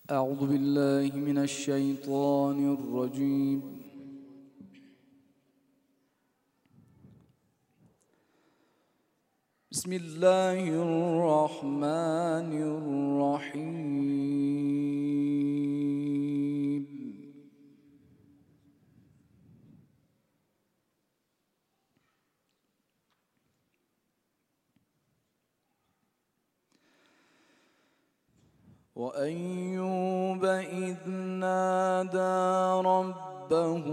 أعوذ بالله من الشيطان الرجيم. بسم الله الرحمن الرحيم. وأيوب إذ نادى ربه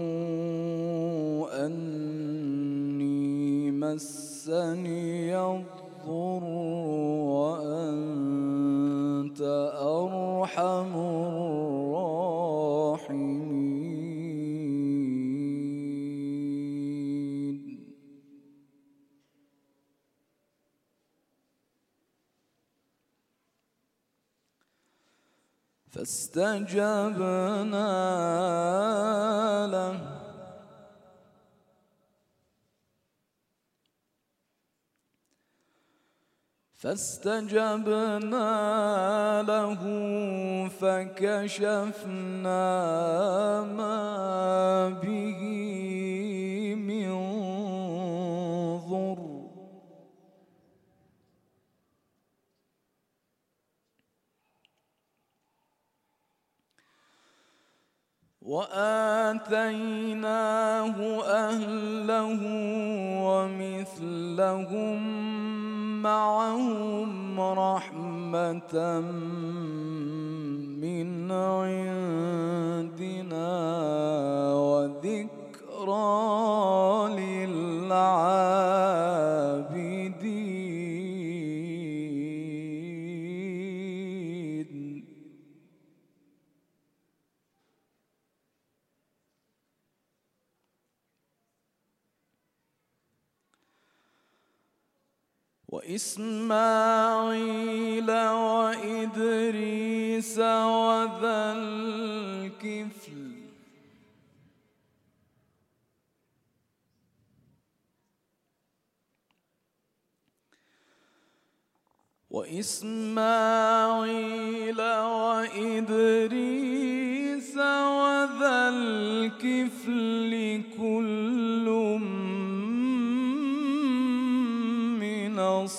أني مسني الضر وأنت أرحم الراحمين. فاستجبنا له فكشفنا ما به من ضر وآتيناه أهله ومثلهم معهم رحمة من عندنا وذكرى للعابدين. وإسماعيل وإدريس وذا الكفل كل من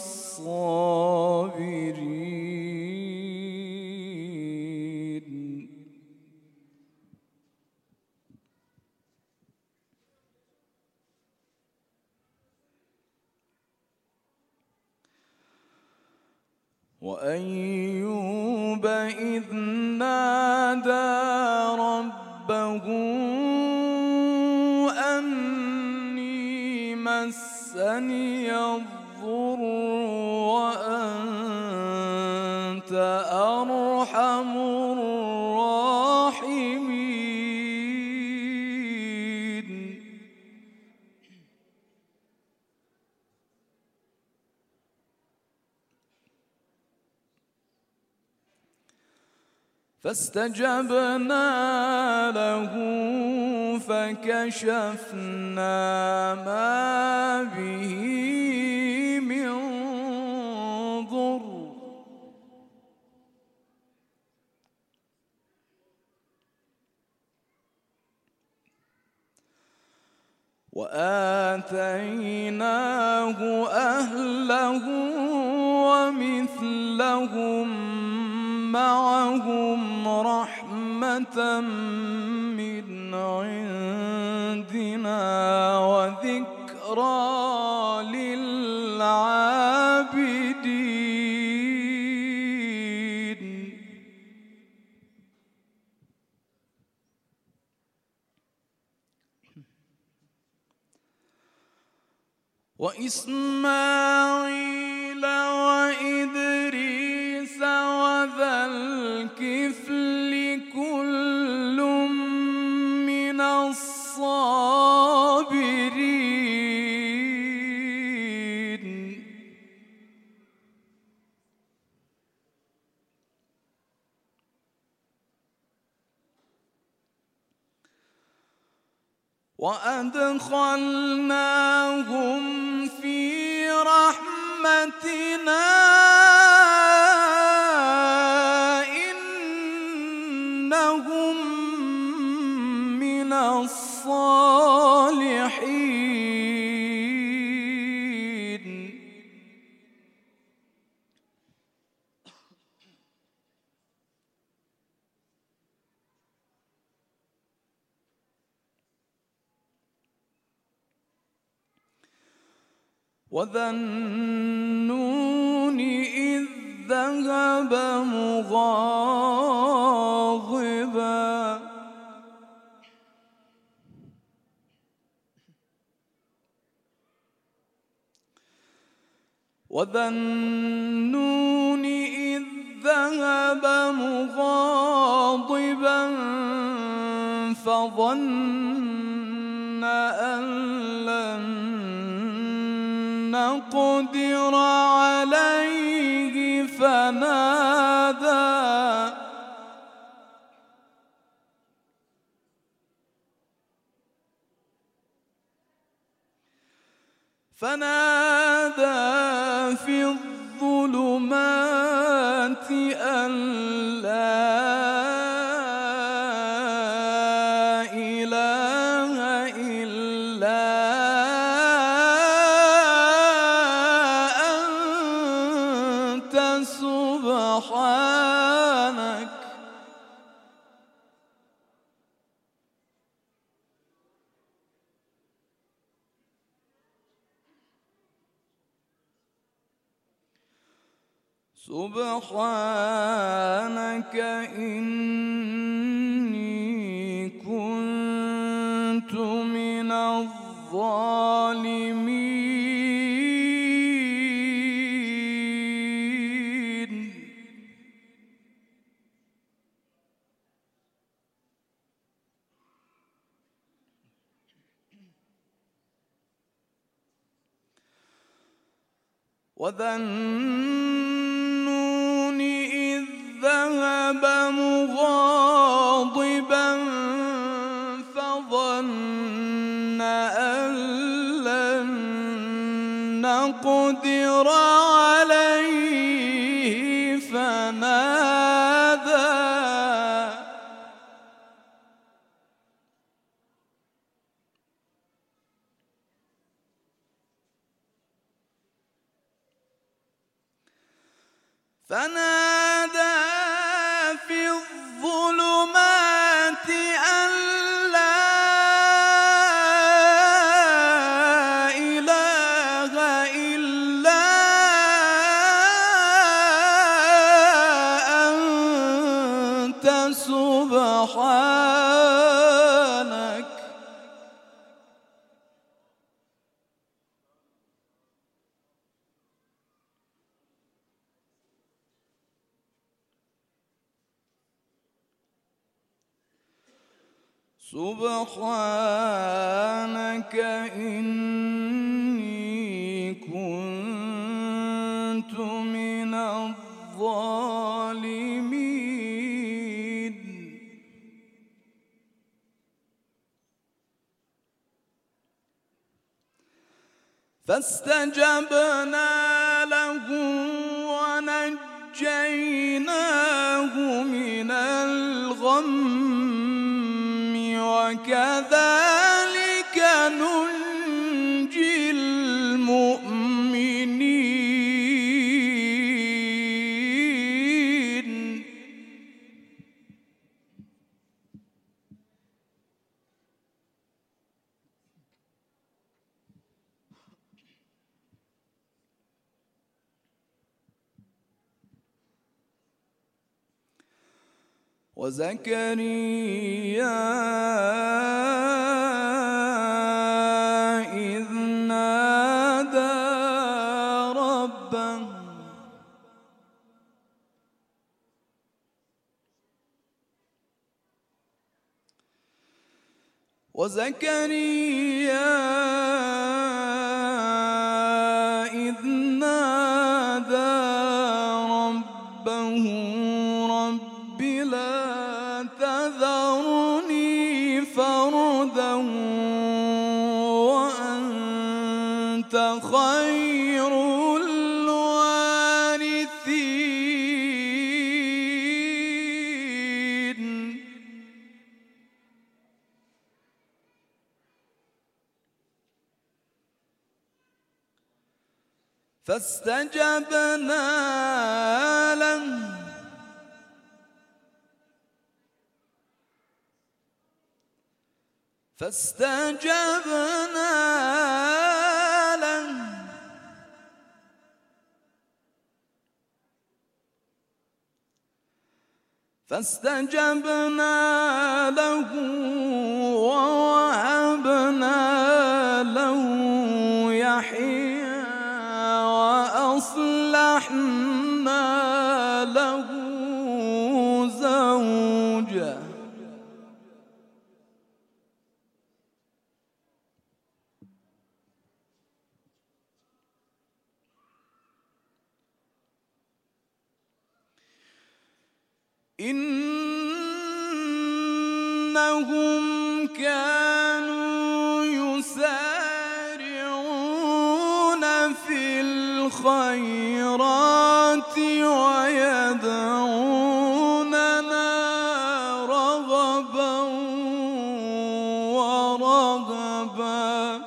الصابرين. وأيوب إذ نادى ربه أني مسني الضر وأنت أرحم الراحمين. فاستجبنا له فكشفنا ما به من ضر وآتيناه أهله ومثلهم معهم رحمة من عندنا وذكرى للعابدين. وإسماعيل وإدريس وذا الكفل كل من الصابرين. وأدخلناهم في رحمتنا الصالحين وذا النون إذ ذهب مغاضبا وذا النون إذ ذهب مغاضبا فظن أن لن نقدر عليه فنادى في الظلمات أن لا إله إلا أنت سبحانك إني كنت من الظالمين وذا النون إذ ذهب مغاضبا فظن أن لن نقدر عليه فنادى في الظلمات أن لا إله إلا أنت سبحانك إني كنت من الظالمين فاستجبنا له ونجيناه من الغم وكذلك ننجي المؤمنين وزكريا إذ نادى ربه رب لا تذرني فردا وأنت خير الوارثين فاستجبنا له ووهبنا له يحيى وأصلحنا له زوجه إنهم كانوا يسارعون في الخيرات ويدعوننا رغبا ورهبا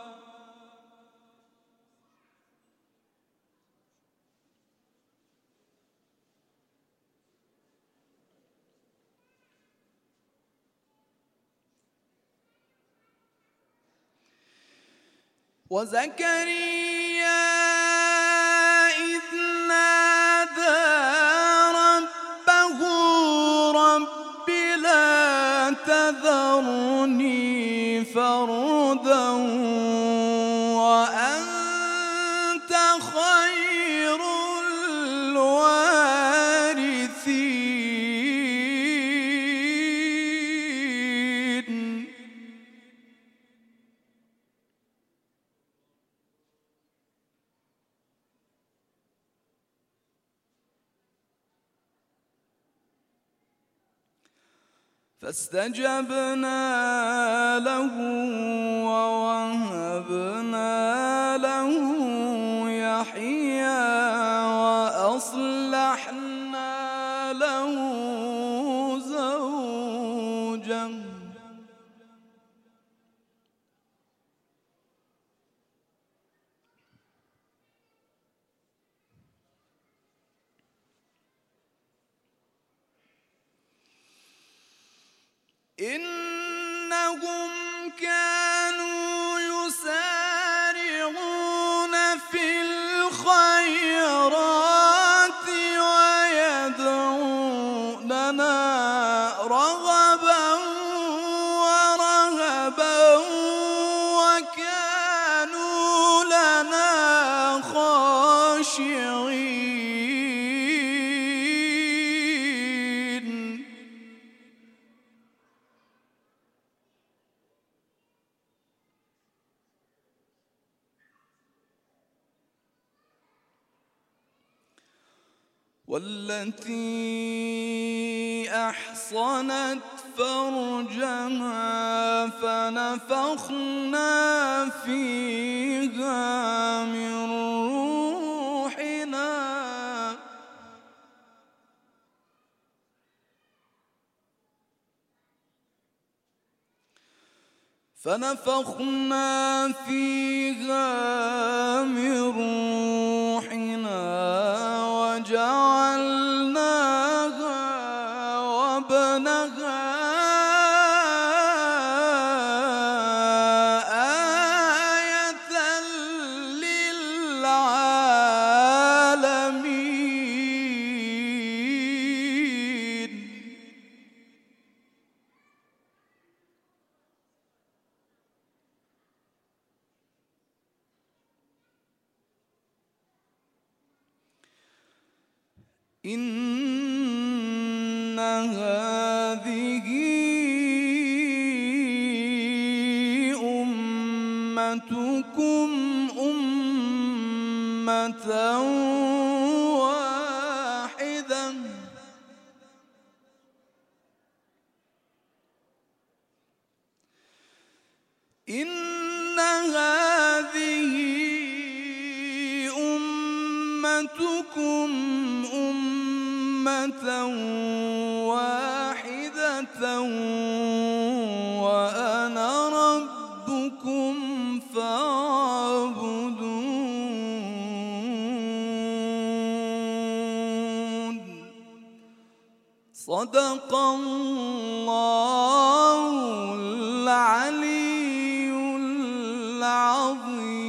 وزكريا إذ نادى ربه رب لا تذرني فردا وأنت خير الوارثين فاستجبنا له ووهبنا له يحيى وأصلحنا له زوجه إنهم كانوا يسارعون في الخيرات ويدعوننا رغبا ورهبا وكانوا لنا خاشعين والتي أحصنت فرجها فنفخنا فيها من روحنا وجعلناها وابنها آية للعالمين إن هذه أمتكم أمة واحدة إن هذه أمتكم أمة واحدة وأنا ربكم فاعبدون صدق الله العلي العظيم.